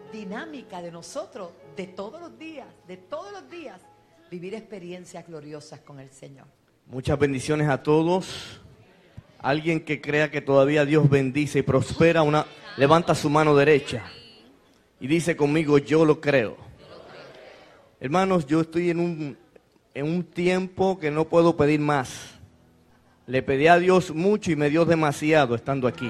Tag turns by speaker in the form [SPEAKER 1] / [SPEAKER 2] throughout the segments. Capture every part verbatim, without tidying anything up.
[SPEAKER 1] dinámica de nosotros, de todos los días, de todos los días, vivir experiencias gloriosas con el Señor.
[SPEAKER 2] Muchas bendiciones a todos. Alguien que crea que todavía Dios bendice y prospera, una, levanta su mano derecha y dice conmigo, yo lo creo. Hermanos, yo estoy en un, en un tiempo que no puedo pedir más. Le pedí a Dios mucho y me dio demasiado estando aquí.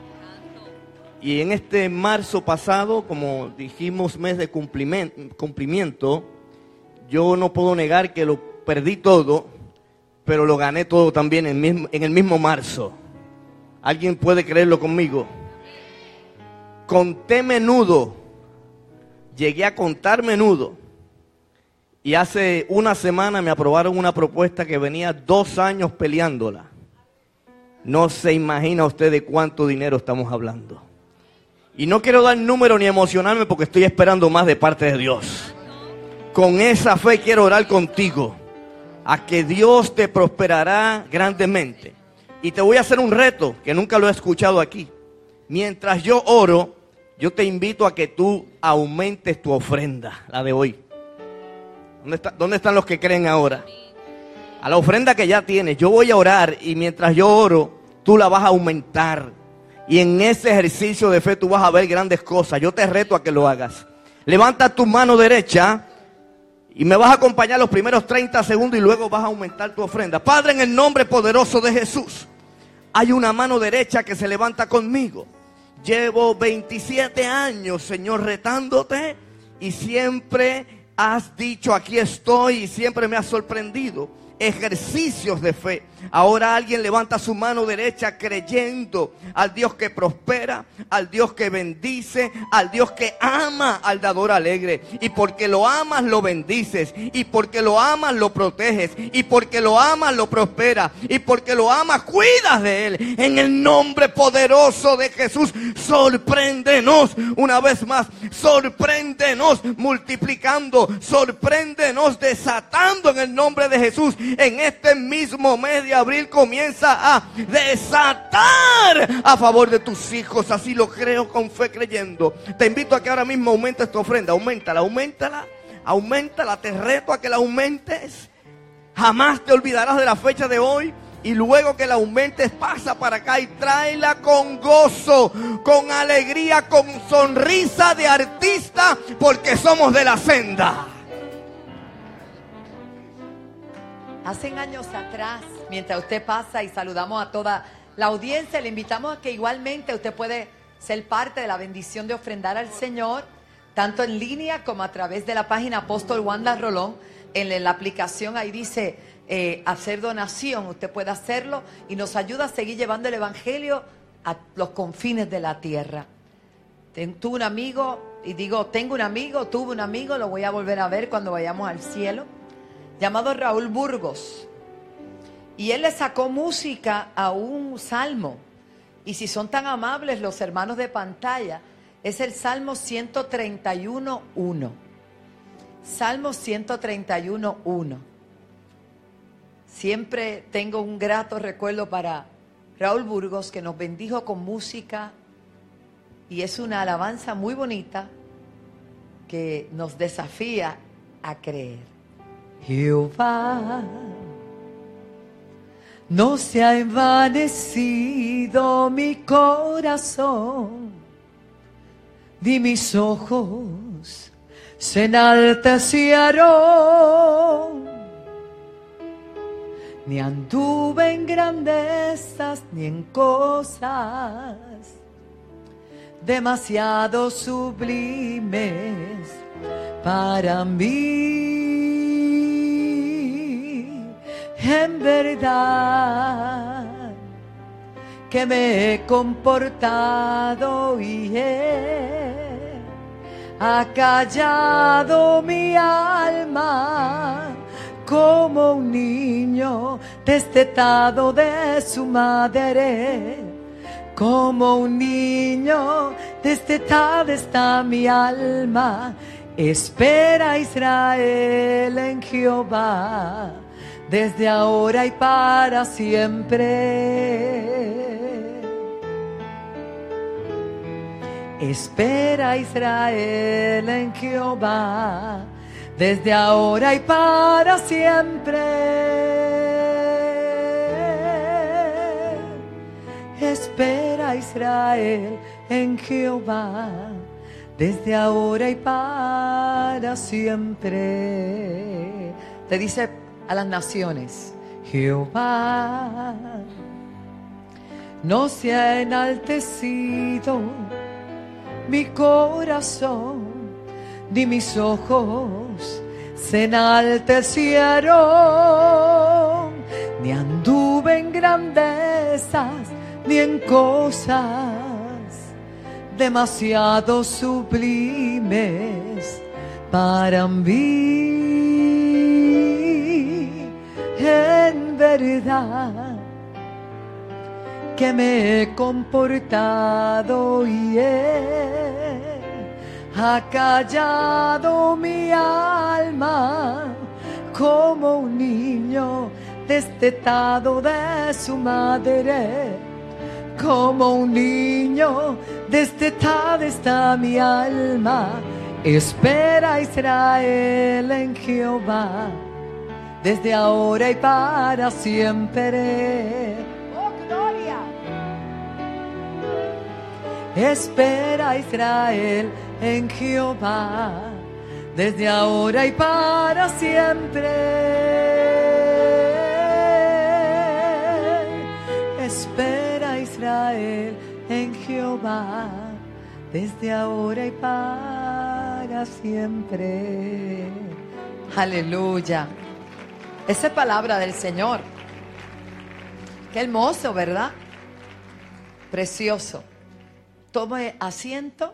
[SPEAKER 2] Y en este marzo pasado, como dijimos, mes de cumplimiento, yo no puedo negar que lo perdí todo, pero lo gané todo también en, mismo, en el mismo marzo. ¿Alguien puede creerlo conmigo? Conté menudo, llegué a contar menudo. Y hace una semana me aprobaron una propuesta que venía dos años peleándola. No se imagina usted de cuánto dinero estamos hablando. Y no quiero dar número ni emocionarme porque estoy esperando más de parte de Dios. Con esa fe quiero orar contigo a que Dios te prosperará grandemente. Y te voy a hacer un reto que nunca lo he escuchado aquí. Mientras yo oro, yo te invito a que tú aumentes tu ofrenda, la de hoy. ¿Dónde está, dónde están los que creen ahora? A la ofrenda que ya tienes. Yo voy a orar y mientras yo oro, tú la vas a aumentar. Y en ese ejercicio de fe tú vas a ver grandes cosas. Yo te reto a que lo hagas. Levanta tu mano derecha y me vas a acompañar los primeros treinta segundos y luego vas a aumentar tu ofrenda. Padre, en el nombre poderoso de Jesús, hay una mano derecha que se levanta conmigo. Llevo veintisiete años, Señor, retándote y siempre has dicho, aquí estoy, y siempre me has sorprendido. Ejercicios de fe. Ahora alguien levanta su mano derecha creyendo al Dios que prospera, al Dios que bendice, al Dios que ama al dador alegre. Y porque lo amas lo bendices, y porque lo amas lo proteges, y porque lo amas lo prospera, y porque lo amas cuidas de él. En el nombre poderoso de Jesús, sorpréndenos una vez más, sorpréndenos multiplicando, sorpréndenos desatando en el nombre de Jesús. En este mismo mes de abril comienza a desatar a favor de tus hijos. Así lo creo con fe creyendo. Te invito a que ahora mismo aumentes tu ofrenda. Auméntala, auméntala, auméntala. Te reto a que la aumentes. Jamás te olvidarás de la fecha de hoy. Y luego que la aumentes, pasa para acá y tráela con gozo, con alegría, con sonrisa de artista, porque somos de la senda.
[SPEAKER 1] Hace años atrás, mientras usted pasa y saludamos a toda la audiencia, le invitamos a que igualmente usted puede ser parte de la bendición de ofrendar al Señor, tanto en línea como a través de la página Apóstol Wanda Rolón. En la aplicación ahí dice eh, hacer donación, usted puede hacerlo y nos ayuda a seguir llevando el Evangelio a los confines de la tierra. Tuve un amigo, y digo, tengo un amigo, tuve un amigo, lo voy a volver a ver cuando vayamos al cielo, llamado Raúl Burgos, y él le sacó música a un salmo, y si son tan amables los hermanos de pantalla, es el Salmo ciento treinta y uno, uno. Salmo ciento treinta y uno, uno. Siempre tengo un grato recuerdo para Raúl Burgos, que nos bendijo con música, y es una alabanza muy bonita que nos desafía a creer. Jehová, no se ha envanecido mi corazón, ni mis ojos se enaltecieron, ni anduve en grandezas ni en cosas demasiado sublimes para mí. En verdad que me he comportado y he acallado mi alma como un niño destetado de su madre. Como un niño destetado está mi alma. Espera Israel en Jehová, desde ahora y para siempre. Espera Israel en Jehová, desde ahora y para siempre. Espera Israel en Jehová, desde ahora y para siempre. Te dice a las naciones: Jehová no se ha enaltecido mi corazón, ni mis ojos se enaltecieron, ni anduve en grandezas, ni en cosas demasiado sublimes para mí. En verdad que me he comportado y he acallado mi alma como un niño destetado de su madre. Como un niño destetada está mi alma. Espera Israel en Jehová, desde ahora y para siempre. ¡Oh, gloria! Espera Israel en Jehová, desde ahora y para siempre. Espera Israel en Jehová, desde ahora y para siempre. Aleluya. Esa es palabra del Señor. Qué hermoso, ¿verdad? Precioso. Tome asiento.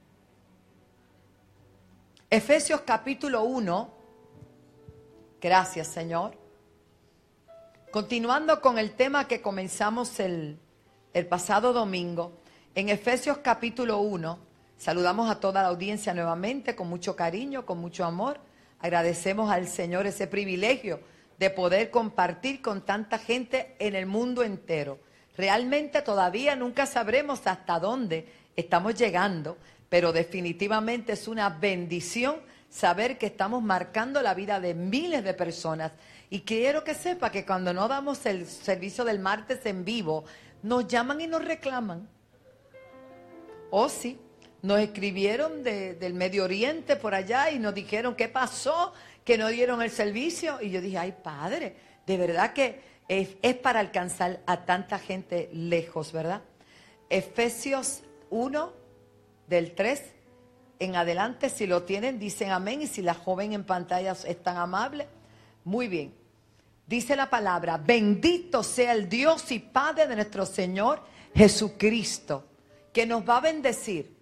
[SPEAKER 1] Efesios capítulo uno. Gracias, Señor. Continuando con el tema que comenzamos el, el pasado domingo, en Efesios capítulo uno, saludamos a toda la audiencia nuevamente con mucho cariño, con mucho amor. Agradecemos al Señor ese privilegio de poder compartir con tanta gente en el mundo entero. Realmente todavía nunca sabremos hasta dónde estamos llegando, pero definitivamente es una bendición saber que estamos marcando la vida de miles de personas. Y quiero que sepa que cuando no damos el servicio del martes en vivo, nos llaman y nos reclaman. Oh, sí, nos escribieron de, del Medio Oriente por allá y nos dijeron qué pasó, que no dieron el servicio. Y yo dije, ay, Padre, de verdad que es, es para alcanzar a tanta gente lejos, ¿verdad? Efesios uno, del tres en adelante, si lo tienen, dicen amén. Y si la joven en pantalla es tan amable, muy bien. Dice la palabra: bendito sea el Dios y Padre de nuestro Señor Jesucristo, que nos va a bendecir.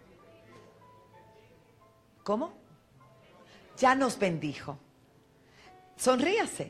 [SPEAKER 1] ¿Cómo? Ya nos bendijo. Sonríase.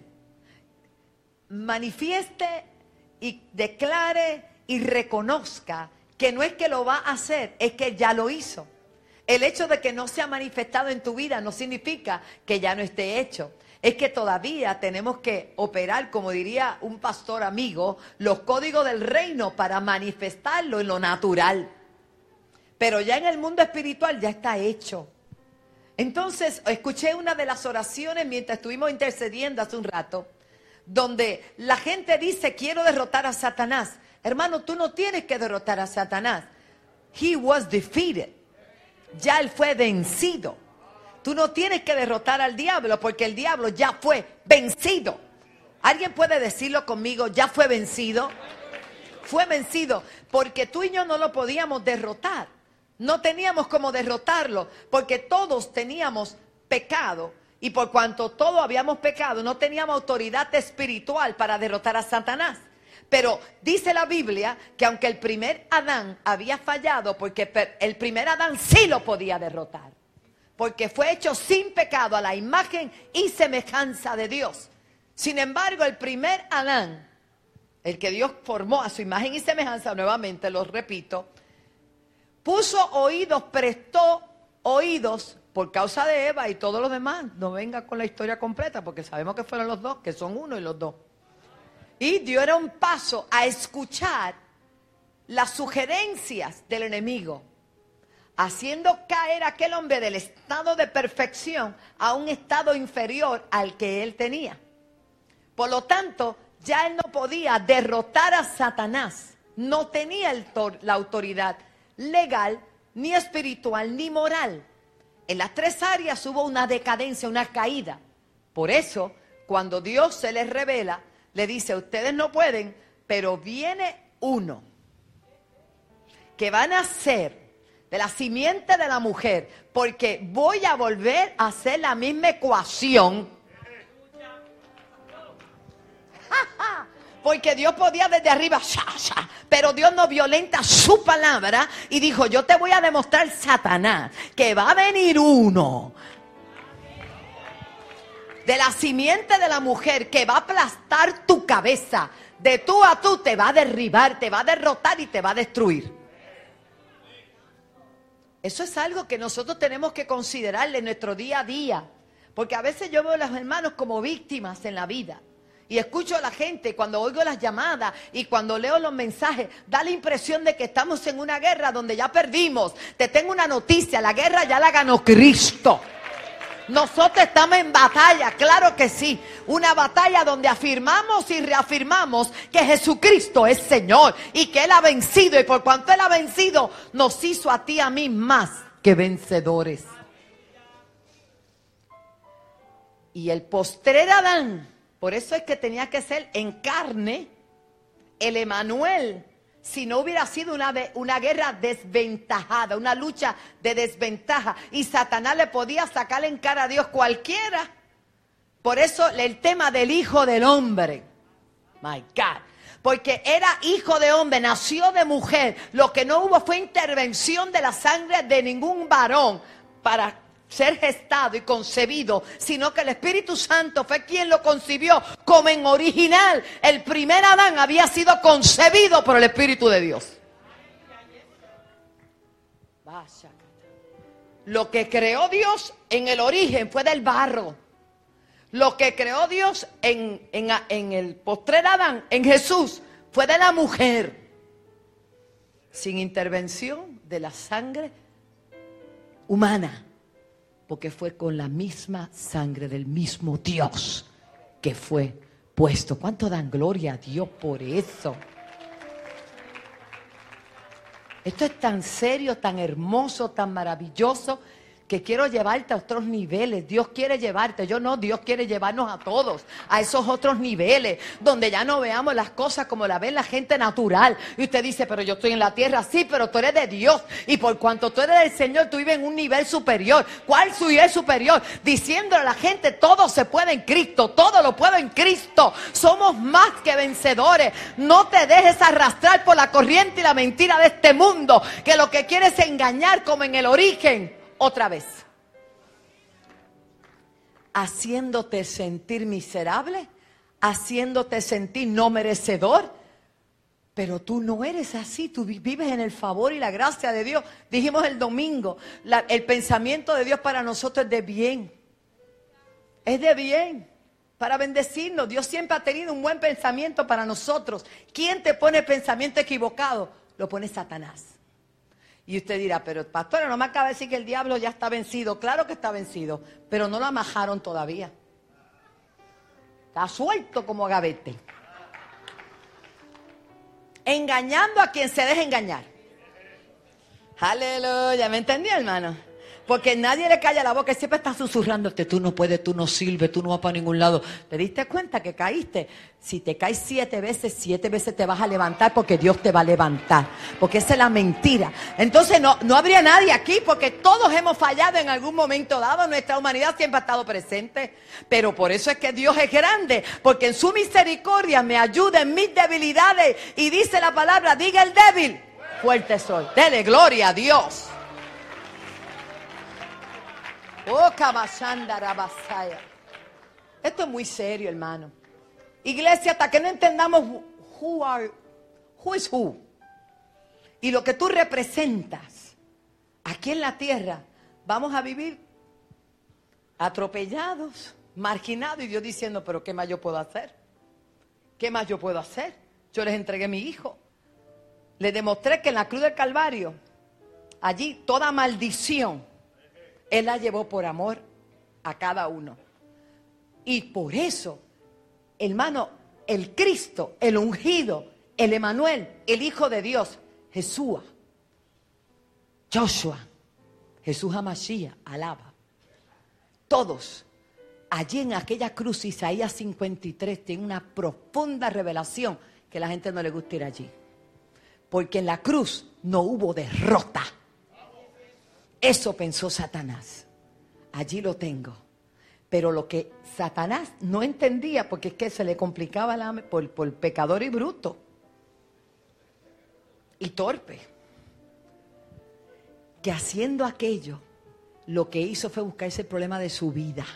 [SPEAKER 1] Manifieste y declare y reconozca que no es que lo va a hacer, es que ya lo hizo. El hecho de que no se ha manifestado en tu vida no significa que ya no esté hecho. Es que todavía tenemos que operar, como diría un pastor amigo, los códigos del reino para manifestarlo en lo natural. Pero ya en el mundo espiritual ya está hecho. Entonces, escuché una de las oraciones mientras estuvimos intercediendo hace un rato, donde la gente dice, quiero derrotar a Satanás. Hermano, tú no tienes que derrotar a Satanás. He was defeated. Ya él fue vencido. Tú no tienes que derrotar al diablo porque el diablo ya fue vencido. ¿Alguien puede decirlo conmigo? Ya fue vencido. Fue vencido porque tú y yo no lo podíamos derrotar. No teníamos cómo derrotarlo porque todos teníamos pecado. Y por cuanto todos habíamos pecado, no teníamos autoridad espiritual para derrotar a Satanás. Pero dice la Biblia que aunque el primer Adán había fallado, porque el primer Adán sí lo podía derrotar. Porque fue hecho sin pecado a la imagen y semejanza de Dios. Sin embargo, el primer Adán, el que Dios formó a su imagen y semejanza, nuevamente lo repito, puso oídos, prestó oídos por causa de Eva y todos los demás. No venga con la historia completa porque sabemos que fueron los dos, que son uno y los dos. Y dieron un paso a escuchar las sugerencias del enemigo. haciendo caer a aquel hombre del estado de perfección a un estado inferior al que él tenía. Por lo tanto, ya él no podía derrotar a Satanás. No tenía el tor- la autoridad legal, ni espiritual, ni moral. En las tres áreas hubo una decadencia, una caída. Por eso, cuando Dios se les revela, le dice, ustedes no pueden, pero viene uno que van a ser de la simiente de la mujer, porque voy a volver a hacer la misma ecuación. Porque Dios podía desde arriba, sha, sha, pero Dios no violenta su palabra y dijo, yo te voy a demostrar, Satanás, que va a venir uno de la simiente de la mujer que va a aplastar tu cabeza. De tú a tú te va a derribar, te va a derrotar y te va a destruir. Eso es algo que nosotros tenemos que considerar en nuestro día a día. Porque a veces yo veo a los hermanos como víctimas en la vida. Y escucho a la gente cuando oigo las llamadas y cuando leo los mensajes, da la impresión de que estamos en una guerra donde ya perdimos. Te tengo una noticia, la guerra ya la ganó Cristo. Nosotros estamos en batalla, claro que sí. Una batalla donde afirmamos y reafirmamos que Jesucristo es Señor y que Él ha vencido. Y por cuanto Él ha vencido, nos hizo a ti y a mí más que vencedores. Y el postrer Adán, por eso es que tenía que ser en carne, el Emanuel. Si no hubiera sido una, una guerra desventajada, una lucha de desventaja, y Satanás le podía sacar en cara a Dios cualquiera. Por eso el tema del hijo del hombre, my God, porque era hijo de hombre, nació de mujer. Lo que no hubo fue intervención de la sangre de ningún varón para ser gestado y concebido, sino que el Espíritu Santo fue quien lo concibió como en original. El primer Adán había sido concebido por el Espíritu de Dios. Lo que creó Dios en el origen fue del barro. Lo que creó Dios en, en, en el postrer Adán, en Jesús, fue de la mujer. Sin intervención de la sangre humana. Porque fue con la misma sangre del mismo Dios que fue puesto. ¿Cuánto dan gloria a Dios por eso? Esto es tan serio, tan hermoso, tan maravilloso, que quiero llevarte a otros niveles. Dios quiere llevarte, yo no, Dios quiere llevarnos a todos a esos otros niveles, donde ya no veamos las cosas como la ve la gente natural. Y usted dice, pero yo estoy en la tierra, sí, pero tú eres de Dios, y por cuanto tú eres del Señor, tú vives en un nivel superior. ¿Cuál nivel superior? Diciéndole a la gente, todo se puede en Cristo, todo lo puedo en Cristo, somos más que vencedores. No te dejes arrastrar por la corriente y la mentira de este mundo, que lo que quiere es engañar como en el origen. Otra vez, haciéndote sentir miserable, haciéndote sentir no merecedor, pero tú no eres así, tú vives en el favor y la gracia de Dios. Dijimos el domingo, la, el pensamiento de Dios para nosotros es de bien, es de bien, para bendecirnos. Dios siempre ha tenido un buen pensamiento para nosotros. ¿Quién te pone el pensamiento equivocado? Lo pone Satanás. Y usted dirá, pero pastora, no me acaba de decir que el diablo ya está vencido. Claro que está vencido, pero no lo amajaron todavía. Está suelto como gavete. Engañando a quien se deje engañar. Aleluya, ¿me entendió, hermano? Porque nadie le calla la boca y siempre está susurrándote, tú no puedes, tú no sirves, tú no vas para ningún lado. ¿Te diste cuenta que caíste? Si te caes siete veces, siete veces te vas a levantar, porque Dios te va a levantar. Porque esa es la mentira. Entonces no, no habría nadie aquí, porque todos hemos fallado en algún momento dado. Nuestra humanidad siempre ha estado presente. Pero por eso es que Dios es grande, porque en su misericordia me ayuda en mis debilidades. Y dice la palabra, diga el débil, fuerte soy. Dele gloria a Dios. Oh, esto es muy serio, hermano. Iglesia, hasta que no entendamos who are, who is who, y lo que tú representas aquí en la tierra, vamos a vivir atropellados, marginados, y Dios diciendo, pero ¿qué más yo puedo hacer? ¿Qué más yo puedo hacer? Yo les entregué a mi hijo. Les demostré que en la cruz del Calvario allí toda maldición, Él la llevó por amor a cada uno. Y por eso, hermano, el Cristo, el ungido, el Emanuel, el Hijo de Dios, Jesús, Joshua, Jesús HaMashiach, alaba. Todos, allí en aquella cruz, Isaías cincuenta y tres, tiene una profunda revelación que a la gente no le gusta ir allí. Porque en la cruz no hubo derrota. Eso pensó Satanás. Allí lo tengo. Pero lo que Satanás no entendía, porque es que se le complicaba la, por, por pecador y bruto. Y torpe. Que haciendo aquello, lo que hizo fue buscarse el problema de su vida.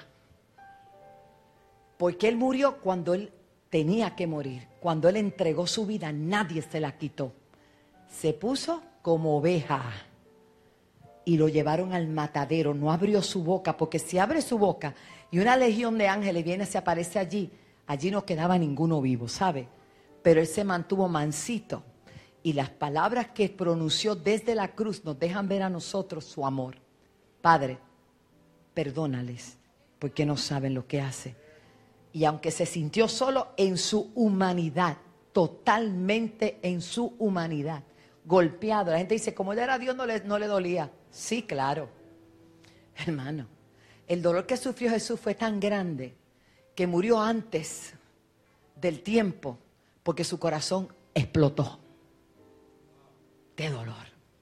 [SPEAKER 1] Porque él murió cuando él tenía que morir. Cuando él entregó su vida, nadie se la quitó. Se puso como oveja. Y lo llevaron al matadero. No abrió su boca, porque si abre su boca y una legión de ángeles viene, se aparece allí, allí no quedaba ninguno vivo, ¿sabe? Pero él se mantuvo mansito. Y las palabras que pronunció desde la cruz nos dejan ver a nosotros su amor. Padre, perdónales, porque no saben lo que hacen. Y aunque se sintió solo en su humanidad, totalmente en su humanidad, golpeado. La gente dice, como él era Dios, no le, no le dolía. Sí, claro. Hermano, el dolor que sufrió Jesús fue tan grande que murió antes del tiempo porque su corazón explotó. De dolor.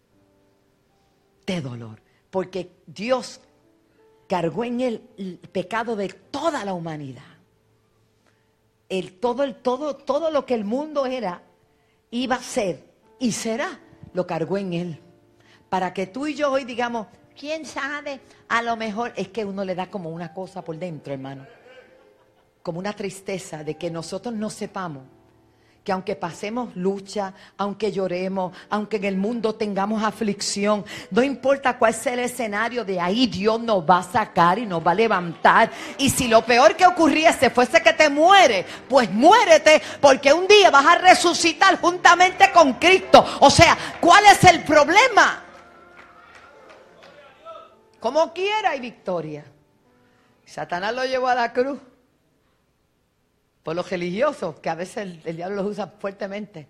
[SPEAKER 1] De dolor. Porque Dios cargó en él el pecado de toda la humanidad. El, todo, el, todo, todo lo que el mundo era, iba a ser y será, lo cargó en él. Para que tú y yo hoy digamos, ¿quién sabe? A lo mejor es que uno le da como una cosa por dentro, hermano. Como una tristeza de que nosotros no sepamos que aunque pasemos lucha, aunque lloremos, aunque en el mundo tengamos aflicción, no importa cuál sea el escenario, de ahí Dios nos va a sacar y nos va a levantar. Y si lo peor que ocurriese fuese que te mueres, pues muérete, porque un día vas a resucitar juntamente con Cristo. O sea, ¿cuál es el problema? Como quiera hay victoria. Satanás lo llevó a la cruz. Por los religiosos, que a veces el, el diablo los usa fuertemente.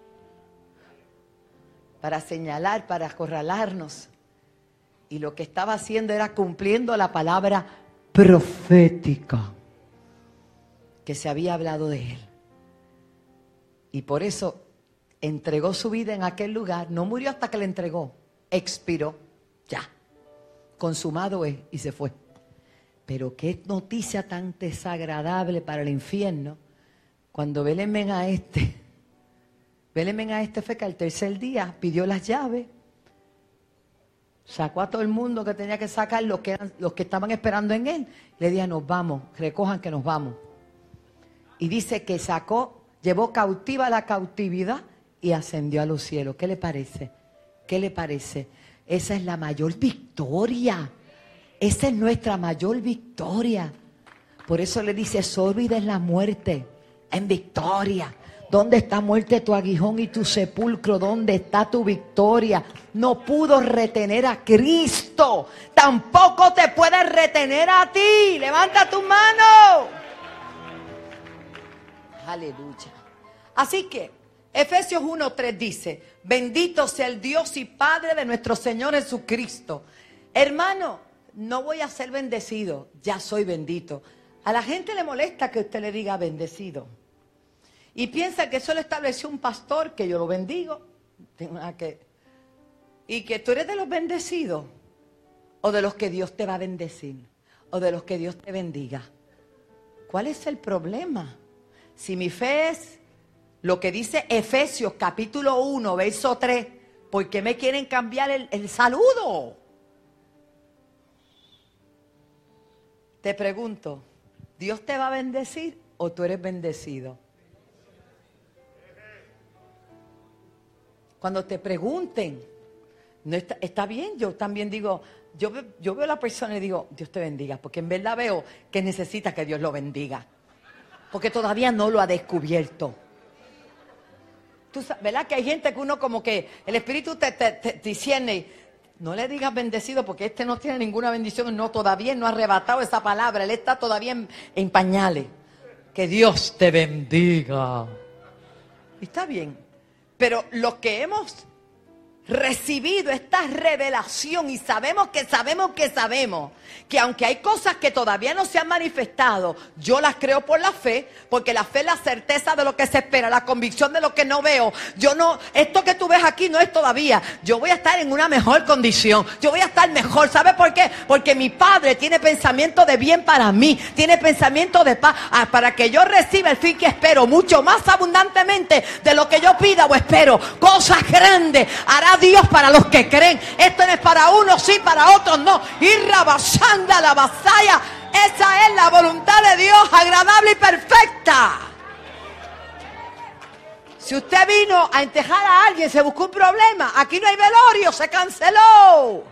[SPEAKER 1] Para señalar, para acorralarnos. Y lo que estaba haciendo era cumpliendo la palabra profética que se había hablado de él. Y por eso entregó su vida en aquel lugar. No murió hasta que le entregó. Expiró. Ya. Consumado es. Y se fue. Pero qué noticia tan desagradable para el infierno cuando Belén ven a este. Belén ven a este fue que al tercer día pidió las llaves, sacó a todo el mundo que tenía que sacar, los que, eran, los que estaban esperando en él. Le dijo, nos vamos, recojan que nos vamos. Y dice que sacó, llevó cautiva la cautividad y ascendió a los cielos. ¿Qué le parece? ¿Qué le parece? Esa es la mayor victoria. Esa es nuestra mayor victoria. Por eso le dice, sólida es la muerte en victoria. ¿Dónde está, muerte, tu aguijón y tu sepulcro? ¿Dónde está tu victoria? No pudo retener a Cristo. Tampoco te puede retener a ti. Levanta tu mano. Aleluya. Así que Efesios uno tres dice, bendito sea el Dios y Padre de nuestro Señor Jesucristo. Hermano, no voy a ser bendecido, ya soy bendito. A la gente le molesta que usted le diga bendecido. Y piensa que eso lo estableció un pastor, que yo lo bendigo. Que, y que tú eres de los bendecidos. O de los que Dios te va a bendecir. O de los que Dios te bendiga. ¿Cuál es el problema? Si mi fe es lo que dice Efesios capítulo uno, verso tres. ¿Por qué me quieren cambiar el, el saludo? Te pregunto, ¿Dios te va a bendecir o tú eres bendecido? Cuando te pregunten, no está, está bien, yo también digo, yo, yo veo a la persona y digo, Dios te bendiga, porque en verdad veo que necesita que Dios lo bendiga, porque todavía no lo ha descubierto. Tú sabes, ¿verdad? Que hay gente que uno como que el espíritu te, te, te discierne, No le digas bendecido porque este no tiene ninguna bendición. No, todavía no ha arrebatado esa palabra. Él está todavía en, en pañales. Que Dios te bendiga. Y está bien. Pero los que hemos recibido esta revelación y sabemos que sabemos que sabemos que aunque hay cosas que todavía no se han manifestado, yo las creo por la fe, porque la fe es la certeza de lo que se espera, la convicción de lo que no veo. Yo no, esto que tú ves aquí no es todavía. Yo voy a estar en una mejor condición, yo voy a estar mejor. ¿Sabes por qué? Porque mi Padre tiene pensamiento de bien para mí, tiene pensamiento de paz, ah, para que yo reciba el fin que espero, mucho más abundantemente de lo que yo pida o espero. Cosas grandes hará Dios para los que creen. Esto no es para unos sí, para otros no. Ir rabasando la vasalla. Esa es la voluntad de Dios, agradable y perfecta. Si usted vino a entejar a alguien, se buscó un problema. Aquí no hay velorio, se canceló.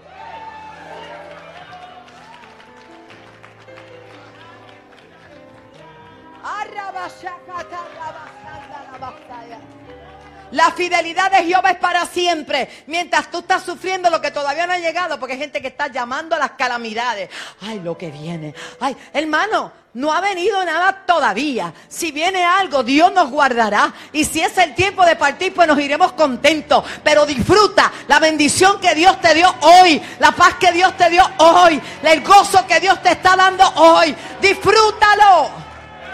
[SPEAKER 1] La fidelidad de Jehová es para siempre. Mientras tú estás sufriendo lo que todavía no ha llegado, porque hay gente que está llamando a las calamidades. Ay, lo que viene. Ay, hermano, no ha venido nada todavía. Si viene algo, Dios nos guardará. Y si es el tiempo de partir, pues nos iremos contentos. Pero disfruta la bendición que Dios te dio hoy, la paz que Dios te dio hoy, el gozo que Dios te está dando hoy. Disfrútalo.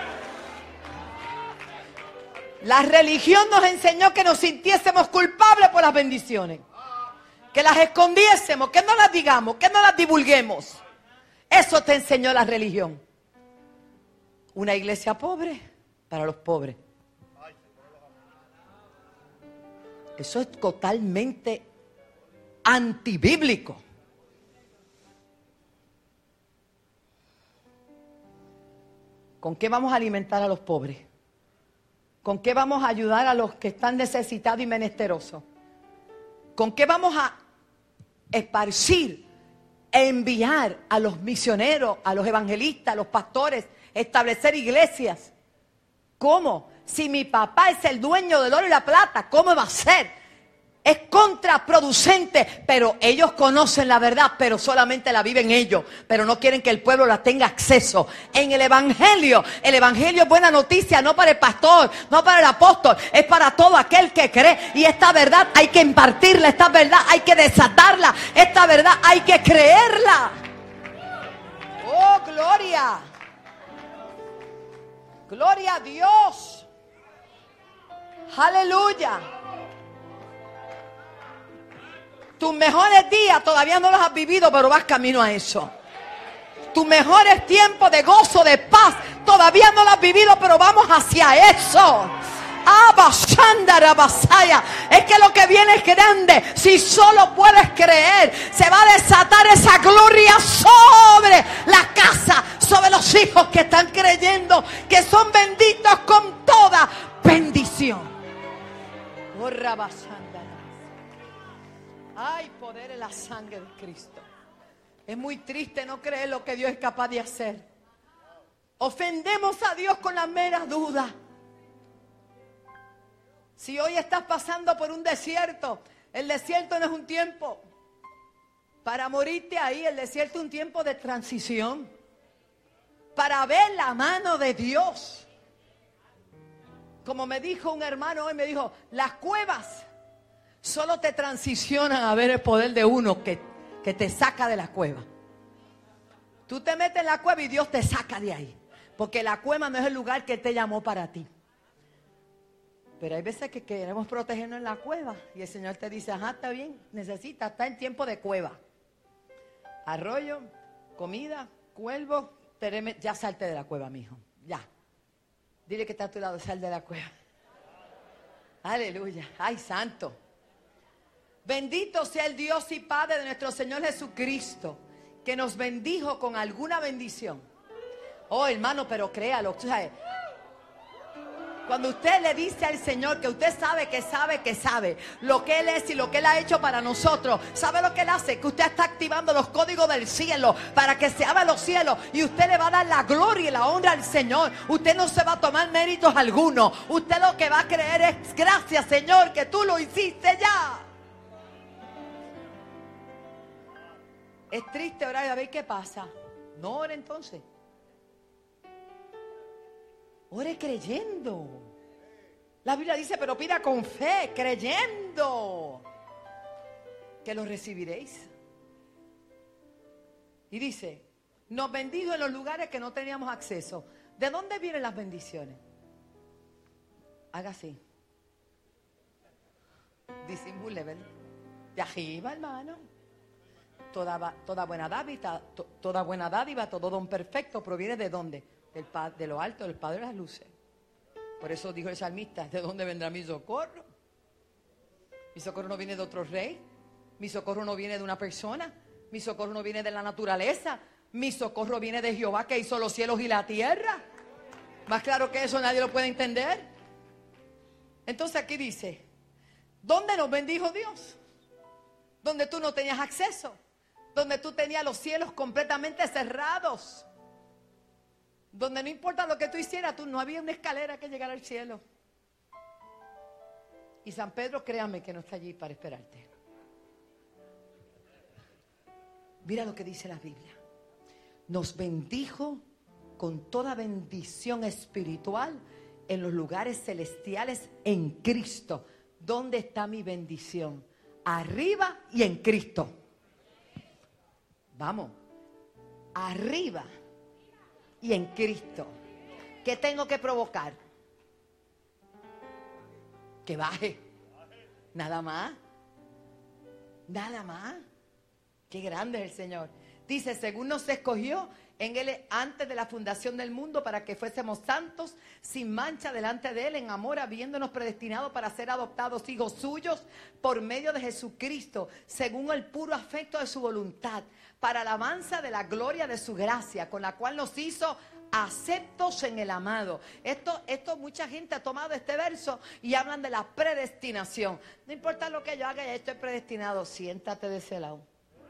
[SPEAKER 1] La religión nos enseñó que nos sintiésemos culpables por las bendiciones, que las escondiésemos, que no las digamos, que no las divulguemos. Eso te enseñó la religión. Una iglesia pobre para los pobres. Eso es totalmente antibíblico. ¿Con qué vamos a alimentar a los pobres? ¿Con qué vamos a ayudar a los que están necesitados y menesterosos? ¿Con qué vamos a esparcir, enviar a los misioneros, a los evangelistas, a los pastores, establecer iglesias? ¿Cómo? Si mi papá es el dueño del oro y la plata, ¿cómo va a ser? Es contraproducente, pero ellos conocen la verdad, pero solamente la viven ellos, pero no quieren que el pueblo la tenga acceso. En el evangelio, el evangelio es buena noticia, no para el pastor, no para el apóstol, es para todo aquel que cree. Y esta verdad hay que impartirla, esta verdad hay que desatarla, esta verdad hay que creerla. ¡Oh, gloria! ¡Gloria a Dios! ¡Aleluya! Tus mejores días todavía no los has vivido, pero vas camino a eso. Tus mejores tiempos de gozo, de paz, todavía no los has vivido, pero vamos hacia eso. Es que lo que viene es grande. Si solo puedes creer, se va a desatar esa gloria sobre la casa, sobre los hijos que están creyendo, que son benditos con toda bendición. Oh, ay, poder en la sangre de Cristo. Es muy triste no creer lo que Dios es capaz de hacer. Ofendemos a Dios con la mera duda. Si hoy estás pasando por un desierto, el desierto no es un tiempo para morirte ahí. El desierto es un tiempo de transición, para ver la mano de Dios. Como me dijo un hermano hoy, me dijo, las cuevas solo te transicionan a ver el poder de uno que, que te saca de la cueva. Tú te metes en la cueva y Dios te saca de ahí. Porque la cueva no es el lugar que te llamó para ti. Pero hay veces que queremos protegernos en la cueva. Y el Señor te dice, ajá, está bien, necesitas, está en tiempo de cueva. Arroyo, comida, cuervo, tereme, ya salte de la cueva, mijo. Ya. Dile que está a tu lado, sal de la cueva. Aleluya. Ay, santo. Bendito sea el Dios y Padre de nuestro Señor Jesucristo, que nos bendijo con alguna bendición. Oh, hermano, pero créalo. ¿Tú sabes? Cuando usted le dice al Señor que usted sabe, que sabe, que sabe lo que Él es y lo que Él ha hecho para nosotros, ¿sabe lo que Él hace? Que usted está activando los códigos del cielo para que se abran los cielos y usted le va a dar la gloria y la honra al Señor. Usted no se va a tomar méritos alguno. Usted lo que va a creer es, gracias, Señor, que tú lo hiciste ya. Es triste orar y a ver qué pasa. No ore entonces. Ore creyendo. La Biblia dice, pero pida con fe, creyendo que lo recibiréis. Y dice, nos bendijo en los lugares que no teníamos acceso. ¿De dónde vienen las bendiciones? Haga así. Disimule, ¿verdad? De arriba, hermano. Toda, toda buena dádiva, to, toda buena dádiva, todo don perfecto proviene de dónde? Del, de lo alto, del Padre de las luces. Por eso dijo el salmista, ¿de dónde vendrá mi socorro? Mi socorro no viene de otro rey. Mi socorro no viene de una persona. Mi socorro no viene de la naturaleza. Mi socorro viene de Jehová que hizo los cielos y la tierra. Más claro que eso nadie lo puede entender. Entonces aquí dice, ¿dónde nos bendijo Dios? Donde tú no tenías acceso. Donde tú tenías los cielos completamente cerrados. Donde no importa lo que tú hicieras, tú no había una escalera que llegara al cielo. Y San Pedro, créame que no está allí para esperarte. Mira lo que dice la Biblia. Nos bendijo con toda bendición espiritual en los lugares celestiales en Cristo. ¿Dónde está mi bendición? Arriba y en Cristo. Vamos. Arriba y en Cristo. ¿Qué tengo que provocar? Que baje. Nada más. Nada más. Qué grande es el Señor. Dice, según nos escogió en Él antes de la fundación del mundo para que fuésemos santos, sin mancha delante de Él, en amor, habiéndonos predestinado para ser adoptados hijos suyos por medio de Jesucristo, según el puro afecto de su voluntad, para alabanza de la gloria de su gracia, con la cual nos hizo aceptos en el amado. Esto, esto mucha gente ha tomado este verso y hablan de la predestinación. No importa lo que yo haga, ya estoy predestinado. Siéntate de ese lado.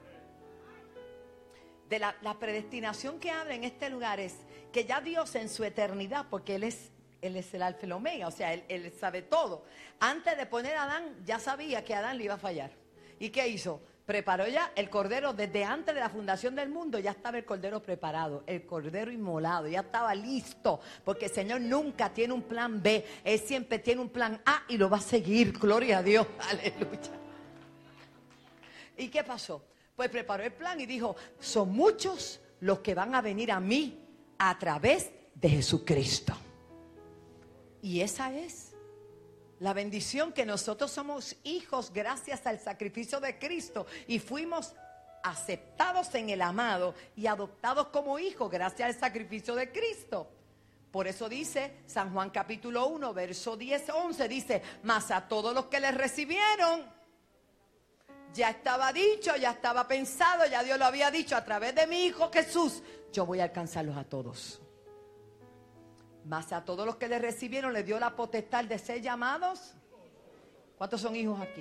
[SPEAKER 1] De la, la predestinación que habla en este lugar es que ya Dios en su eternidad, porque Él es, Él es el alfa y el omega, o sea, Él, Él sabe todo. Antes de poner a Adán, ya sabía que Adán le iba a fallar. ¿Y qué hizo? Preparó ya el cordero desde antes de la fundación del mundo, ya estaba el cordero preparado, el cordero inmolado, ya estaba listo, porque el Señor nunca tiene un plan B, Él siempre tiene un plan A y lo va a seguir, gloria a Dios, aleluya. ¿Y qué pasó? Pues preparó el plan y dijo, son muchos los que van a venir a mí a través de Jesucristo. Y esa es la bendición, que nosotros somos hijos gracias al sacrificio de Cristo y fuimos aceptados en el amado y adoptados como hijos gracias al sacrificio de Cristo. Por eso dice San Juan capítulo uno, verso diez, once, dice, mas a todos los que le recibieron, ya estaba dicho, ya estaba pensado, ya Dios lo había dicho a través de mi Hijo Jesús, yo voy a alcanzarlos a todos. Mas a todos los que le recibieron le dio la potestad de ser llamados. ¿Cuántos son hijos aquí?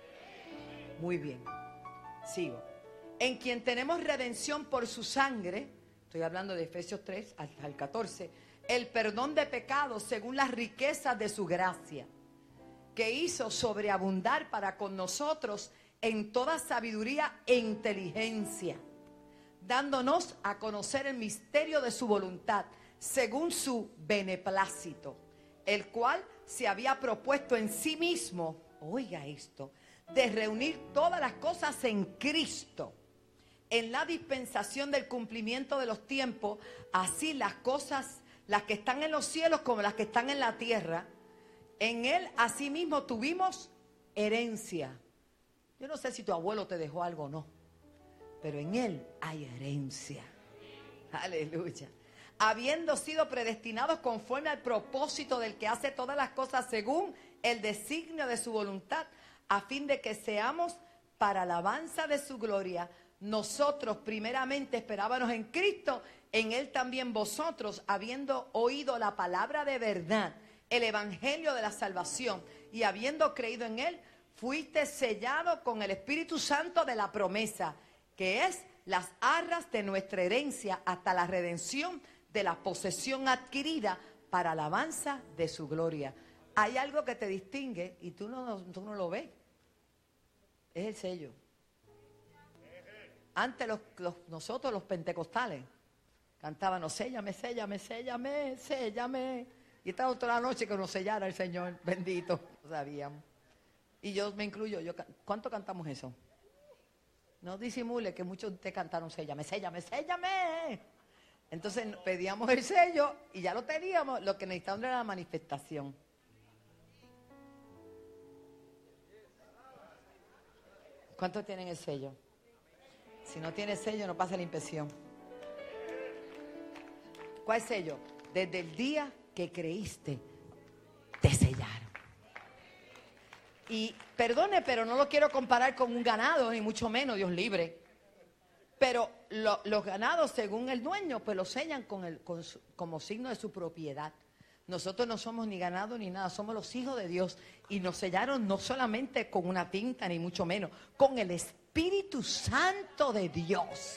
[SPEAKER 1] Muy bien, sigo. En quien tenemos redención por su sangre, estoy hablando de Efesios tres hasta el catorce, el perdón de pecados según las riquezas de su gracia, que hizo sobreabundar para con nosotros en toda sabiduría e inteligencia, dándonos a conocer el misterio de su voluntad, según su beneplácito, el cual se había propuesto en sí mismo, oiga esto, de reunir todas las cosas en Cristo, en la dispensación del cumplimiento de los tiempos, así las cosas, las que están en los cielos como las que están en la tierra. En Él asimismo tuvimos herencia. Yo no sé si tu abuelo te dejó algo o no, pero en Él hay herencia. Aleluya. Habiendo sido predestinados conforme al propósito del que hace todas las cosas según el designio de su voluntad, a fin de que seamos para alabanza de su gloria. Nosotros primeramente esperábamos en Cristo, en Él también vosotros, habiendo oído la palabra de verdad, el evangelio de la salvación, y habiendo creído en Él, fuiste sellado con el Espíritu Santo de la promesa, que es las arras de nuestra herencia hasta la redención de la posesión adquirida para alabanza de su gloria. Hay algo que te distingue y tú no, tú no lo ves. Es el sello. Antes los, los, nosotros los pentecostales cantábamos, séllame, séllame, séllame, séllame. Y estábamos toda la noche que nos sellara el Señor, bendito, lo sabíamos. Y yo me incluyo, yo, ¿cuánto cantamos eso? No disimule que muchos de ustedes cantaron séllame, séllame, séllame. Entonces pedíamos el sello y ya lo teníamos, lo que necesitábamos era la manifestación. ¿Cuántos tienen el sello? Si no tiene sello, no pasa la inspección. ¿Cuál sello? Desde el día que creíste, te sellaron. Y perdone, pero no lo quiero comparar con un ganado, ni mucho menos, Dios libre. Pero lo, los ganados, según el dueño, pues lo sellan con el, con su, como signo de su propiedad. Nosotros no somos ni ganado ni nada, somos los hijos de Dios. Y nos sellaron no solamente con una tinta, ni mucho menos, con el Espíritu Santo de Dios.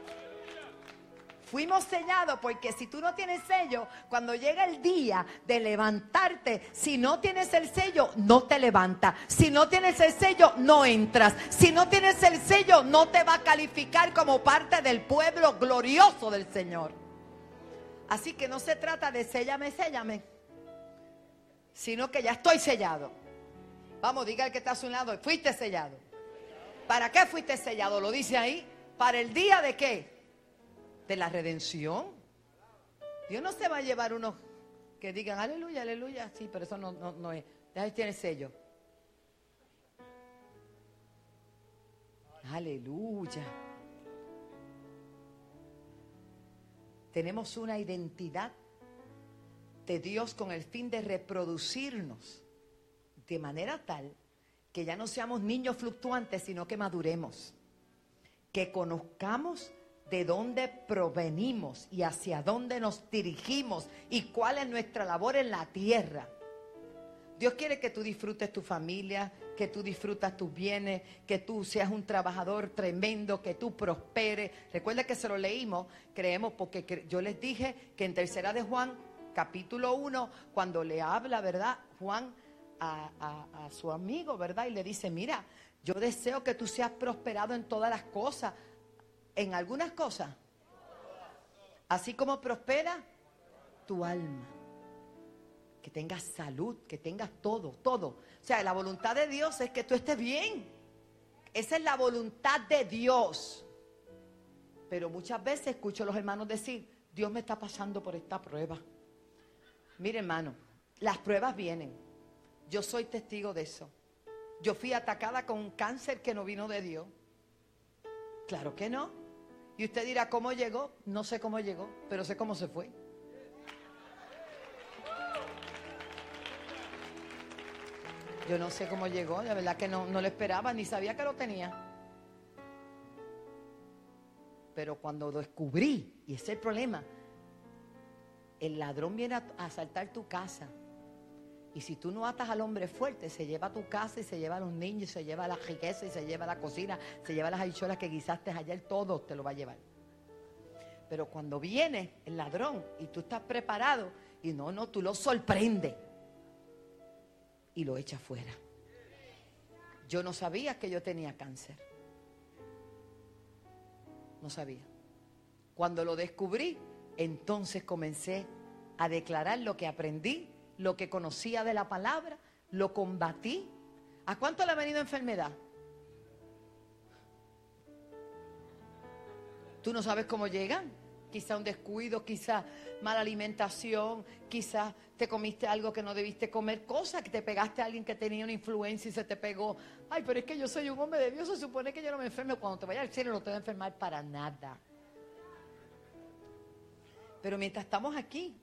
[SPEAKER 1] Fuimos sellados porque si tú no tienes sello, cuando llega el día de levantarte, si no tienes el sello, no te levantas. Si no tienes el sello, no entras. Si no tienes el sello, no te va a calificar como parte del pueblo glorioso del Señor. Así que no se trata de séllame, séllame, sino que ya estoy sellado. Vamos, diga el que está a su lado, fuiste sellado. ¿Para qué fuiste sellado? Lo dice ahí, para el día de qué? De la redención. Dios no se va a llevar unos que digan aleluya, aleluya, sí, pero eso no, no, no es. Ahí tiene sello. Aleluya. Tenemos una identidad de Dios con el fin de reproducirnos de manera tal que ya no seamos niños fluctuantes, sino que maduremos, que conozcamos de dónde provenimos y hacia dónde nos dirigimos y cuál es nuestra labor en la tierra. Dios quiere que tú disfrutes tu familia, que tú disfrutas tus bienes, que tú seas un trabajador tremendo, que tú prosperes. Recuerda que se lo leímos, creemos, porque cre- yo les dije que en Tercera de Juan, capítulo uno, cuando le habla, ¿verdad? Juan a, a, a su amigo, ¿verdad? Y le dice, mira, yo deseo que tú seas prosperado en todas las cosas, en algunas cosas, así como prospera tu alma. Que tengas salud, que tengas todo, todo. O sea, la voluntad de Dios es que tú estés bien. Esa es la voluntad de Dios. Pero muchas veces escucho a los hermanos decir, Dios me está pasando por esta prueba. Mire, hermano, las pruebas vienen. Yo soy testigo de eso. Yo fui atacada con un cáncer que no vino de Dios. Claro que no. Y usted dirá, ¿cómo llegó? No sé cómo llegó, pero sé cómo se fue. Yo no sé cómo llegó, la verdad que no, no lo esperaba, ni sabía que lo tenía. Pero cuando descubrí, y ese es el problema, el ladrón viene a, a asaltar tu casa. Y si tú no atas al hombre fuerte, se lleva tu casa y se lleva a los niños, y se lleva la riqueza y se lleva la cocina, se lleva las habichuelas que guisaste ayer, todo te lo va a llevar. Pero cuando viene el ladrón y tú estás preparado, y no, no, tú lo sorprendes. Y lo echa fuera. Yo no sabía que yo tenía cáncer. No sabía. Cuando lo descubrí, entonces comencé a declarar lo que aprendí, lo que conocía de la palabra, lo combatí. ¿A cuánto le ha venido enfermedad? ¿Tú no sabes cómo llegan? Quizá un descuido, quizá mala alimentación, quizá te comiste algo que no debiste comer, cosa que te pegaste a alguien que tenía una influencia y se te pegó. Ay, pero es que yo soy un hombre de Dios, se supone que yo no me enfermo. Cuando te vaya al cielo no te va a enfermar para nada. Pero mientras estamos aquí,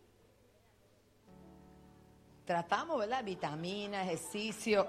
[SPEAKER 1] tratamos, ¿verdad? Vitaminas, ejercicio.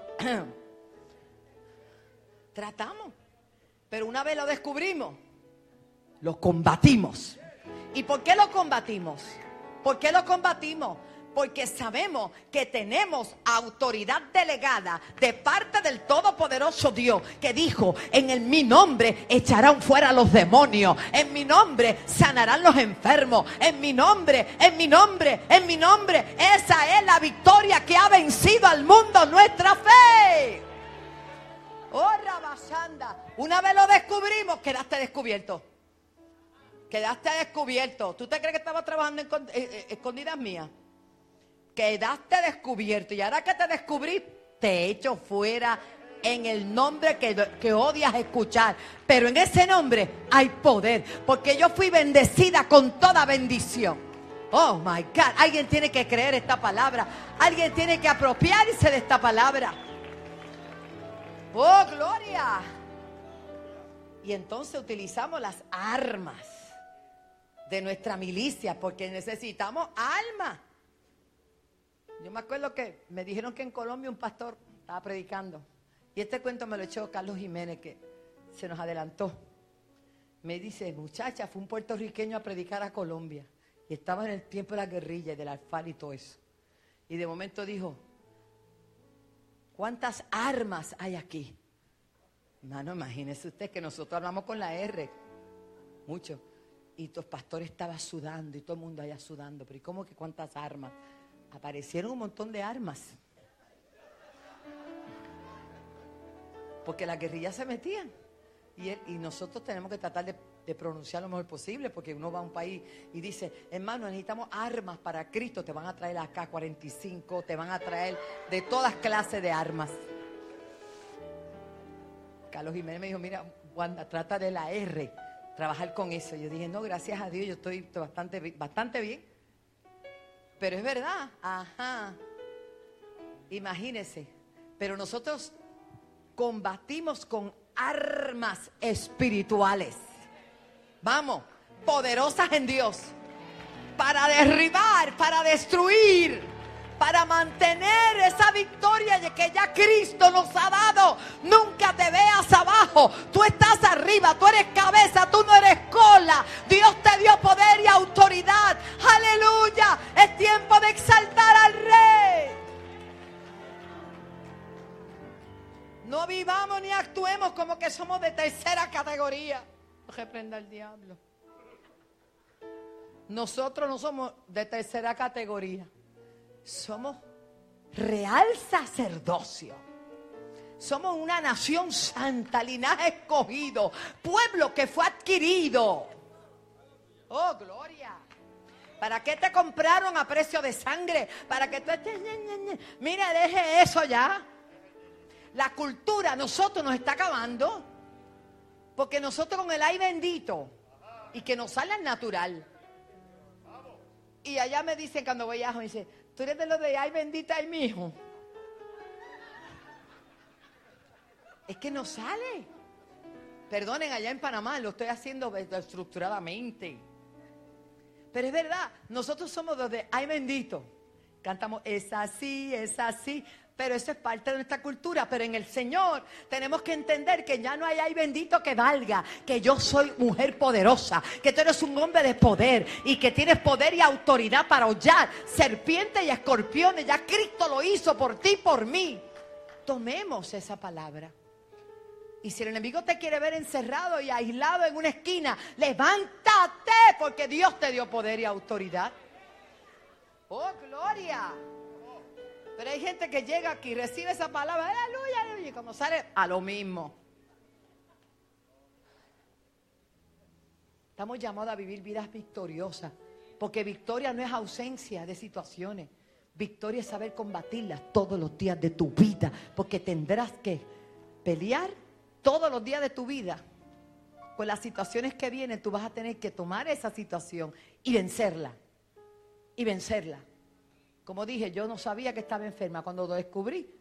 [SPEAKER 1] Tratamos. Pero una vez lo descubrimos, lo combatimos. ¿Y por qué lo combatimos? ¿Por qué lo combatimos? Porque sabemos que tenemos autoridad delegada de parte del Todopoderoso Dios, que dijo, en el, mi nombre echarán fuera a los demonios, en mi nombre sanarán los enfermos, en mi nombre, en mi nombre, en mi nombre. Esa es la victoria que ha vencido al mundo, nuestra fe. Oh, Rabashanda. Una vez lo descubrimos, quedaste descubierto. Quedaste descubierto. ¿Tú te crees que estaba trabajando en eh, eh, escondidas mías? Quedaste descubierto. Y ahora que te descubrí, te echo fuera en el nombre que, que odias escuchar. Pero en ese nombre hay poder. Porque yo fui bendecida con toda bendición. Oh my God. Alguien tiene que creer esta palabra. Alguien tiene que apropiarse de esta palabra. Oh, gloria. Y entonces utilizamos las armas de nuestra milicia, porque necesitamos alma. Yo me acuerdo que me dijeron que en Colombia un pastor estaba predicando, y este cuento me lo echó Carlos Jiménez, que se nos adelantó. Me dice, muchacha, fue un puertorriqueño a predicar a Colombia, y estaba en el tiempo de la guerrilla y del Alfal y todo eso. Y de momento dijo, ¿cuántas armas hay aquí? Hermano, imagínese usted que nosotros hablamos con la R, mucho. Y los pastores estaban sudando y todo el mundo allá sudando. Pero ¿y cómo que cuántas armas? Aparecieron un montón de armas. Porque las guerrillas se metían. Y, él, y nosotros tenemos que tratar de, de pronunciar lo mejor posible. Porque uno va a un país y dice, hermano, necesitamos armas para Cristo. Te van a traer la A K cuarenta y cinco, te van a traer de todas clases de armas. Carlos Jiménez me dijo, mira, Wanda, trata de la R. Trabajar con eso. Yo dije, no, gracias a Dios, yo estoy bastante, bastante bien. Pero es verdad, ajá. Imagínense. Pero nosotros combatimos con armas espirituales. Vamos, poderosas en Dios. Para derribar, para destruir, para mantener esa victoria que ya Cristo nos ha dado. Nunca te veas abajo. Tú estás arriba, tú eres cabeza, tú no eres cola. Dios te dio poder y autoridad. Aleluya. Es tiempo de exaltar al Rey. No vivamos ni actuemos como que somos de tercera categoría. Reprenda al diablo. Nosotros no somos de tercera categoría. Somos real sacerdocio. Somos una nación santa, linaje escogido, pueblo que fue adquirido. Oh, gloria. ¿Para qué te compraron a precio de sangre? Para que tú estés... Mira, deje eso ya. La cultura, nosotros nos está acabando. Porque nosotros con el ay bendito y que nos sale al natural. Y allá me dicen cuando voy a me dice, tú eres de los de ay bendita ay mi hijo. Es que no sale. Perdonen, allá en Panamá lo estoy haciendo estructuradamente. Pero es verdad, nosotros somos los de ay bendito. Cantamos, es así, es así. Pero eso es parte de nuestra cultura. Pero en el Señor tenemos que entender que ya no hay ay bendito que valga. Que yo soy mujer poderosa. Que tú eres un hombre de poder. Y que tienes poder y autoridad para hollar serpientes y escorpiones. Ya Cristo lo hizo por ti y por mí. Tomemos esa palabra. Y si el enemigo te quiere ver encerrado y aislado en una esquina, levántate, porque Dios te dio poder y autoridad. ¡Oh, gloria! Pero hay gente que llega aquí y recibe esa palabra, aleluya, aleluya, y cuando sale, a lo mismo. Estamos llamados a vivir vidas victoriosas, porque victoria no es ausencia de situaciones. Victoria es saber combatirlas todos los días de tu vida, porque tendrás que pelear todos los días de tu vida. Con las situaciones que vienen, tú vas a tener que tomar esa situación y vencerla. Y vencerla. Como dije, yo no sabía que estaba enferma. Cuando lo descubrí,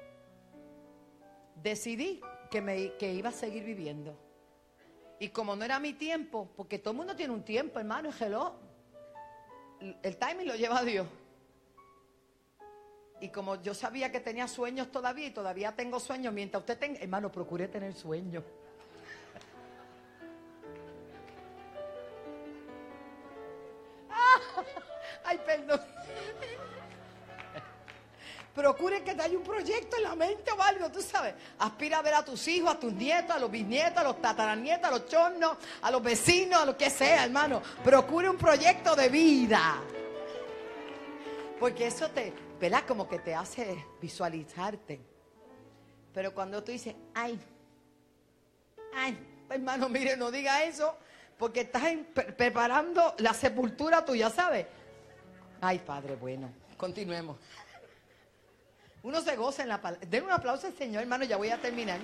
[SPEAKER 1] decidí que, me, que iba a seguir viviendo. Y como no era mi tiempo, porque todo el mundo tiene un tiempo, hermano, es hello. El timing lo lleva Dios. Y como yo sabía que tenía sueños todavía y todavía tengo sueños, mientras usted tenga, hermano, procure tener sueños. Ah, ay, perdón. Procure que te haya un proyecto en la mente o algo, tú sabes. Aspira a ver a tus hijos, a tus nietos, a los bisnietos, a los tataranietos, a los chornos, a los vecinos, a lo que sea, hermano. Procure un proyecto de vida. Porque eso te, ¿verdad? Como que te hace visualizarte. Pero cuando tú dices, ay, ay, hermano, mire, no diga eso, porque estás en, pre preparando la sepultura tuya, ¿sabes? Ay, Padre, bueno, continuemos. Uno se goza en la palabra. Den un aplauso al Señor, hermano, ya voy a terminar.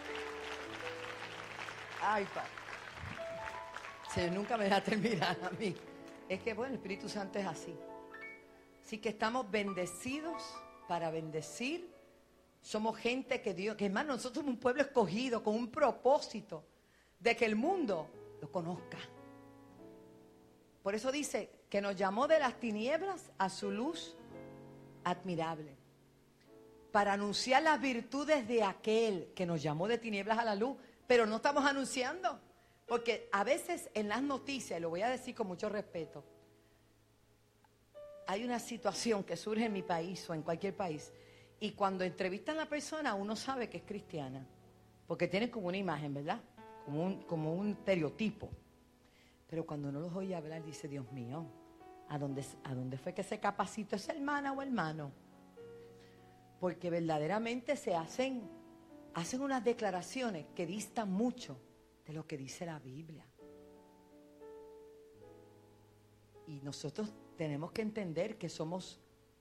[SPEAKER 1] Ay, Padre. Señor nunca me deja terminar a mí. Es que, bueno, el Espíritu Santo es así. Así que estamos bendecidos para bendecir. Somos gente que Dios, que hermano, nosotros somos un pueblo escogido con un propósito de que el mundo lo conozca. Por eso dice que nos llamó de las tinieblas a su luz admirable, para anunciar las virtudes de aquel que nos llamó de tinieblas a la luz. Pero no estamos anunciando, porque a veces en las noticias, y lo voy a decir con mucho respeto, hay una situación que surge en mi país o en cualquier país, y cuando entrevistan a la persona uno sabe que es cristiana, porque tienen como una imagen, ¿verdad? Como un, como un estereotipo. Pero cuando uno los oye hablar, dice, Dios mío, ¿a dónde, a dónde fue que se capacitó esa hermana o hermano? Porque verdaderamente se hacen, hacen unas declaraciones que distan mucho de lo que dice la Biblia. Y nosotros tenemos que entender que somos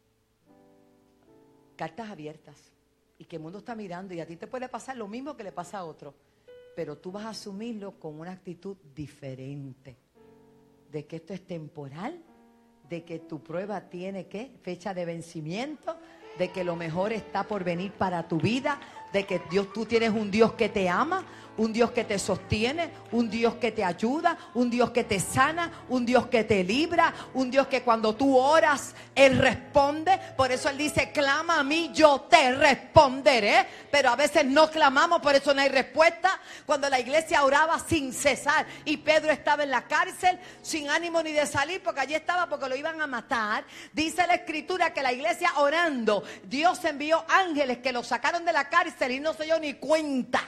[SPEAKER 1] cartas abiertas y que el mundo está mirando y a ti te puede pasar lo mismo que le pasa a otro, pero tú vas a asumirlo con una actitud diferente, de que esto es temporal, de que tu prueba tiene ¿qué? Fecha de vencimiento, de que lo mejor está por venir para tu vida, de que Dios, tú tienes un Dios que te ama, un Dios que te sostiene, un Dios que te ayuda, un Dios que te sana, un Dios que te libra, un Dios que cuando tú oras, Él responde. Por eso Él dice, clama a mí, yo te responderé. Pero a veces no clamamos, por eso no hay respuesta. Cuando la iglesia oraba sin cesar y Pedro estaba en la cárcel, sin ánimo ni de salir, porque allí estaba porque lo iban a matar, dice la Escritura que la iglesia orando, Dios envió ángeles que lo sacaron de la cárcel y no se dio ni cuenta.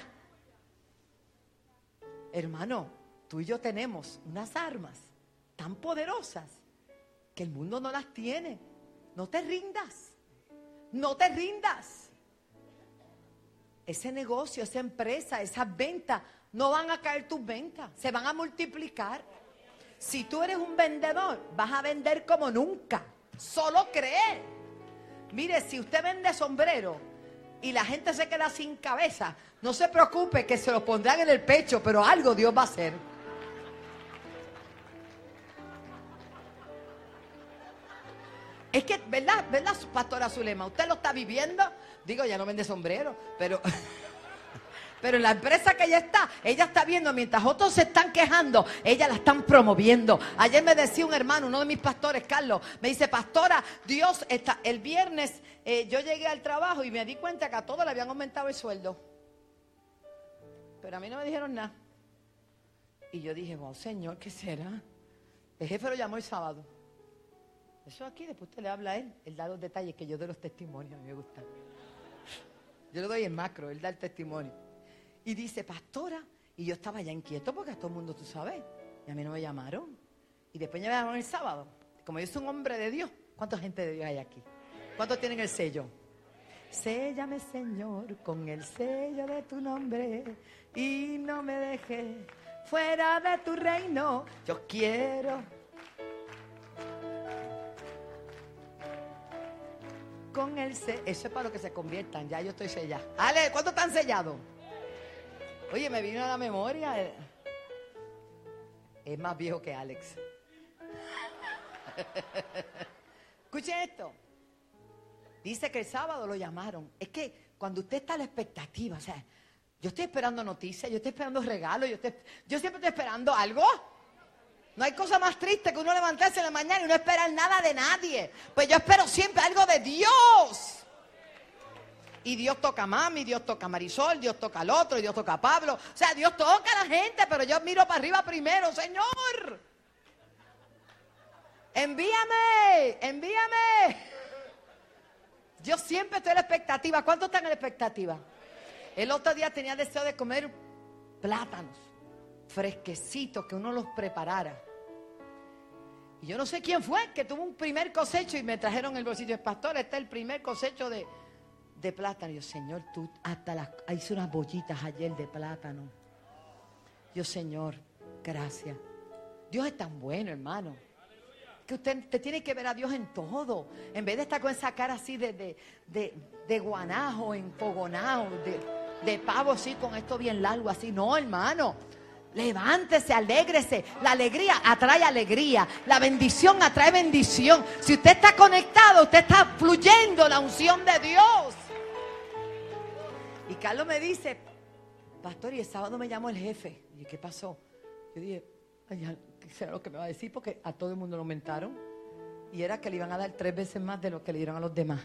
[SPEAKER 1] Hermano, tú y yo tenemos unas armas tan poderosas que el mundo no las tiene. No te rindas, no te rindas. Ese negocio, esa empresa, esas ventas, no van a caer tus ventas, se van a multiplicar. Si tú eres un vendedor, vas a vender como nunca. Solo cree. Mire, si usted vende sombrero y la gente se queda sin cabeza, no se preocupe que se lo pondrán en el pecho, pero algo Dios va a hacer. Es que, ¿verdad? ¿Verdad, Pastora Zulema? Usted lo está viviendo. Digo, ya no vende sombrero, pero... Pero en la empresa que ella está, ella está viendo, mientras otros se están quejando, ella la están promoviendo. Ayer me decía un hermano, uno de mis pastores, Carlos, me dice, pastora, Dios está... El viernes eh, yo llegué al trabajo y me di cuenta que a todos le habían aumentado el sueldo. Pero a mí no me dijeron nada. Y yo dije, wow, Señor, ¿qué será? El jefe lo llamó el sábado. Eso aquí, después usted le habla a él, él da los detalles, que yo doy los testimonios, a mí me gusta. Yo le doy el macro, él da el testimonio. Y dice, pastora, y yo estaba ya inquieto porque a todo el mundo, tú sabes, y a mí no me llamaron. Y después me llamaron el sábado. Como yo soy un hombre de Dios, ¿cuánta gente de Dios hay aquí? ¿Cuántos tienen el sello? Séllame, Señor, con el sello de tu nombre y no me dejes fuera de tu reino. Yo quiero con el sello. Eso es para los que se conviertan, ya yo estoy sellada. Ale, ¿cuántos están sellados? Oye, me vino a la memoria. Es más viejo que Alex. Escuchen esto. Dice que el sábado lo llamaron. Es que cuando usted está a la expectativa, o sea, yo estoy esperando noticias, yo estoy esperando regalos, yo, estoy, yo siempre estoy esperando algo. No hay cosa más triste que uno levantarse en la mañana y no esperar nada de nadie. Pues yo espero siempre algo de Dios. Y Dios toca a Mami, Dios toca a Marisol, Dios toca al otro, y Dios toca a Pablo. O sea, Dios toca a la gente, pero yo miro para arriba primero, Señor. Envíame, envíame. Yo siempre estoy en la expectativa. ¿Cuántos están en la expectativa? El otro día tenía deseo de comer plátanos fresquecitos, que uno los preparara. Y yo no sé quién fue que tuvo un primer cosecho y me trajeron el bolsillo. Pastor, este es el primer cosecho de... de plátano. Yo, Señor, tú hasta las, hice unas bollitas ayer de plátano. Yo, Señor, gracias. Dios es tan bueno, hermano, que usted, usted tiene que ver a Dios en todo. En vez de estar con esa cara así de, de, de, de guanajo, enfogonado, de, de pavo así, con esto bien largo así. No, hermano. Levántese, alégrese. La alegría atrae alegría. La bendición atrae bendición. Si usted está conectado, usted está fluyendo la unción de Dios. Y Carlos me dice, pastor, y el sábado me llamó el jefe. Y ¿qué pasó? Yo dije, ay, ¿qué será lo que me va a decir? Porque a todo el mundo lo aumentaron. Y era que le iban a dar tres veces más de lo que le dieron a los demás.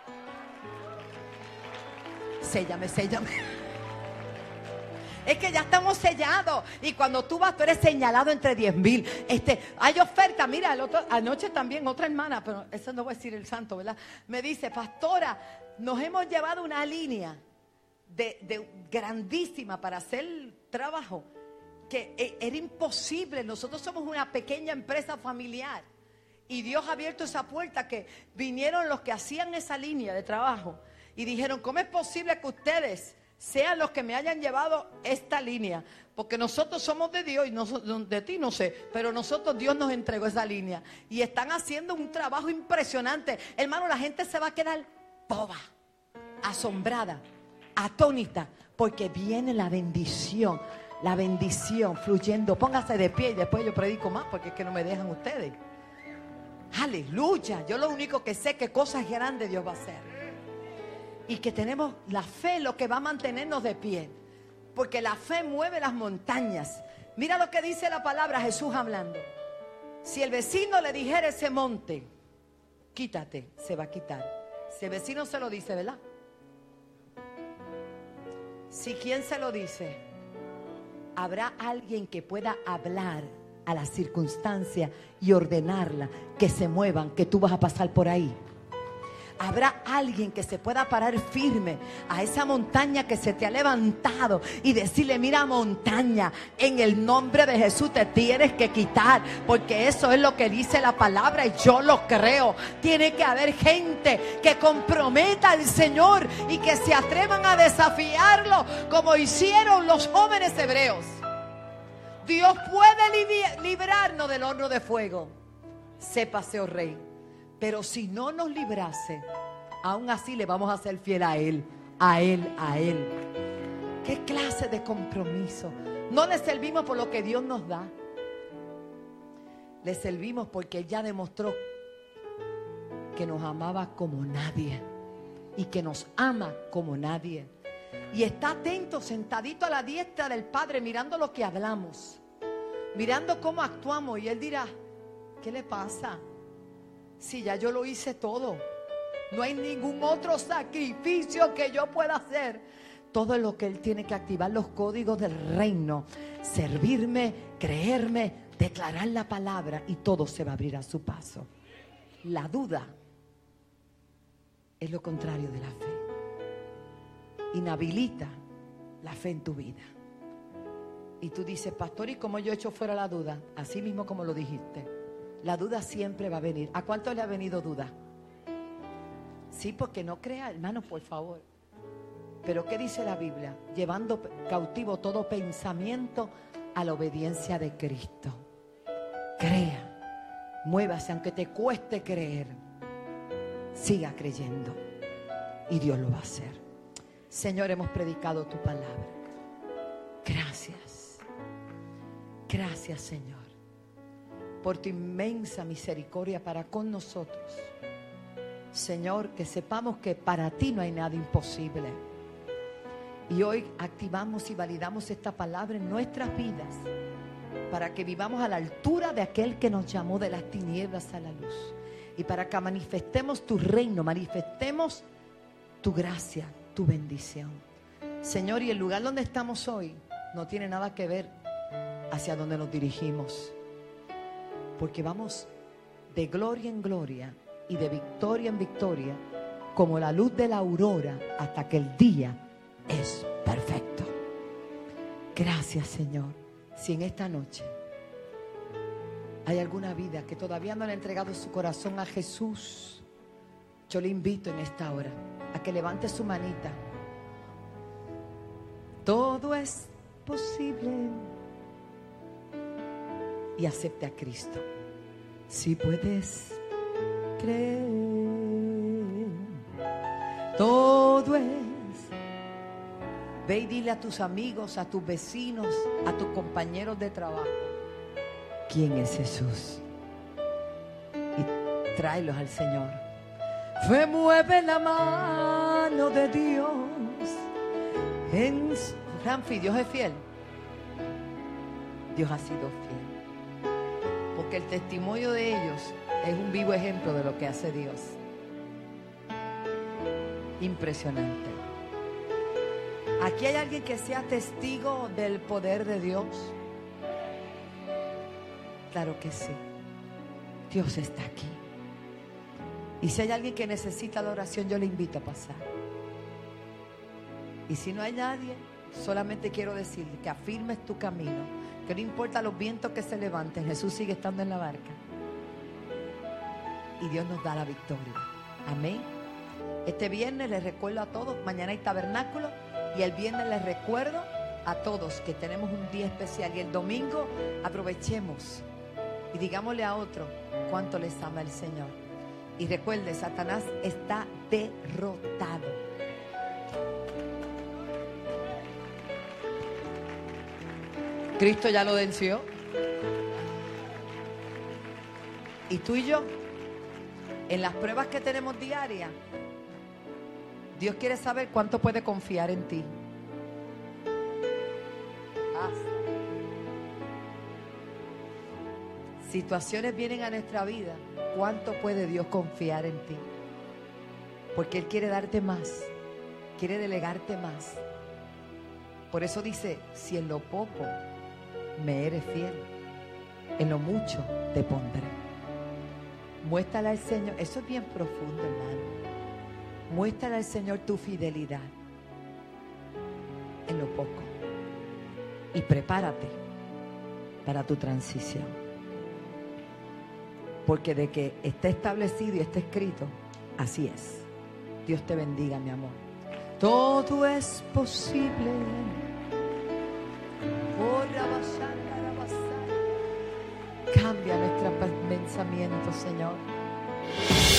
[SPEAKER 1] Séllame, séllame. Es que ya estamos sellados. Y cuando tú vas, tú eres señalado entre diez mil. Este, hay oferta. Mira, el otro, anoche también otra hermana, pero eso no voy a decir el santo, ¿verdad? Me dice, pastora, nos hemos llevado una línea de, de grandísima para hacer trabajo que e, era imposible. Nosotros somos una pequeña empresa familiar. Y Dios ha abierto esa puerta que vinieron los que hacían esa línea de trabajo. Y dijeron, ¿cómo es posible que ustedes sean los que me hayan llevado esta línea? Porque nosotros somos de Dios y nosotros, de ti no sé, pero nosotros, Dios nos entregó esa línea. Y están haciendo un trabajo impresionante. Hermano, la gente se va a quedar boba, asombrada, atónita, porque viene la bendición, la bendición fluyendo. Póngase de pie y después yo predico más, porque es que no me dejan ustedes. Aleluya. Yo lo único que sé que cosas grandes Dios va a hacer. Y que tenemos la fe, lo que va a mantenernos de pie. Porque la fe mueve las montañas. Mira lo que dice la palabra, Jesús hablando. Si el vecino le dijera ese monte, quítate, se va a quitar. Si el vecino se lo dice, ¿verdad? Si quien se lo dice, habrá alguien que pueda hablar a las circunstancias y ordenarla, que se muevan, que tú vas a pasar por ahí. Habrá alguien que se pueda parar firme a esa montaña que se te ha levantado y decirle, mira montaña, en el nombre de Jesús te tienes que quitar, porque eso es lo que dice la palabra y yo lo creo. Tiene que haber gente que comprometa al Señor y que se atrevan a desafiarlo como hicieron los jóvenes hebreos. Dios puede librarnos del horno de fuego, sépase, oh rey. Pero si no nos librase, aún así le vamos a ser fiel a Él, a Él, a Él. ¿Qué clase de compromiso? No le servimos por lo que Dios nos da. Le servimos porque Él ya demostró que nos amaba como nadie y que nos ama como nadie. Y está atento, sentadito a la diestra del Padre, mirando lo que hablamos, mirando cómo actuamos. Y Él dirá, ¿qué le pasa? Si ya yo lo hice todo, no hay ningún otro sacrificio que yo pueda hacer. Todo es lo que Él tiene que activar, los códigos del reino, servirme, creerme, declarar la palabra, y todo se va a abrir a su paso. La duda es lo contrario de la fe. Inhabilita la fe en tu vida. Y tú dices, pastor, ¿y cómo yo echo fuera la duda? Así mismo como lo dijiste. La duda siempre va a venir. ¿A cuánto le ha venido duda? Sí, porque no crea, hermano, por favor. Pero ¿qué dice la Biblia? Llevando cautivo todo pensamiento a la obediencia de Cristo. Crea, muévase, aunque te cueste creer. Siga creyendo y Dios lo va a hacer. Señor, hemos predicado tu palabra. Gracias. Gracias, Señor, por tu inmensa misericordia para con nosotros. Señor, que sepamos que para ti no hay nada imposible. Y hoy activamos y validamos esta palabra en nuestras vidas, para que vivamos a la altura de aquel que nos llamó de las tinieblas a la luz, y para que manifestemos tu reino, manifestemos tu gracia, tu bendición. Señor, y el lugar donde estamos hoy no tiene nada que ver hacia donde nos dirigimos, porque vamos de gloria en gloria y de victoria en victoria, como la luz de la aurora, hasta que el día es perfecto. Gracias, Señor. Si en esta noche hay alguna vida que todavía no le ha entregado su corazón a Jesús, yo le invito en esta hora a que levante su manita. Todo es posible. Y acepte a Cristo. Si puedes creer, todo es. Ve y dile a tus amigos, a tus vecinos, a tus compañeros de trabajo, ¿quién es Jesús? Y tráelos al Señor. Fue mueve la mano de Dios. En Ramfi, Dios es fiel. Dios ha sido fiel. Porque el testimonio de ellos es un vivo ejemplo de lo que hace Dios. Impresionante. Aquí hay alguien que sea testigo del poder de Dios. Claro que sí. Dios está aquí. Y si hay alguien que necesita la oración, yo le invito a pasar. Y si no hay nadie, solamente quiero decirle que afirmes tu camino, que no importa los vientos que se levanten, Jesús sigue estando en la barca. Y Dios nos da la victoria. Amén. Este viernes les recuerdo a todos, mañana hay tabernáculo. Y el viernes les recuerdo a todos que tenemos un día especial. Y el domingo aprovechemos y digámosle a otro cuánto les ama el Señor. Y recuerde, Satanás está derrotado. Cristo ya lo venció. Y tú y yo, en las pruebas que tenemos diarias, Dios quiere saber cuánto puede confiar en ti. Basta. Situaciones vienen a nuestra vida. ¿Cuánto puede Dios confiar en ti? Porque Él quiere darte más. Quiere delegarte más. Por eso dice, si en lo poco me eres fiel, en lo mucho te pondré. Muéstrale al Señor. Eso es bien profundo, hermano. Muéstrale al Señor tu fidelidad en lo poco. Y prepárate para tu transición. Porque de que esté establecido y esté escrito, así es. Dios te bendiga, mi amor. Todo es posible. Oh, rabasana, rabasana. Cambia nuestro pensamiento, Señor.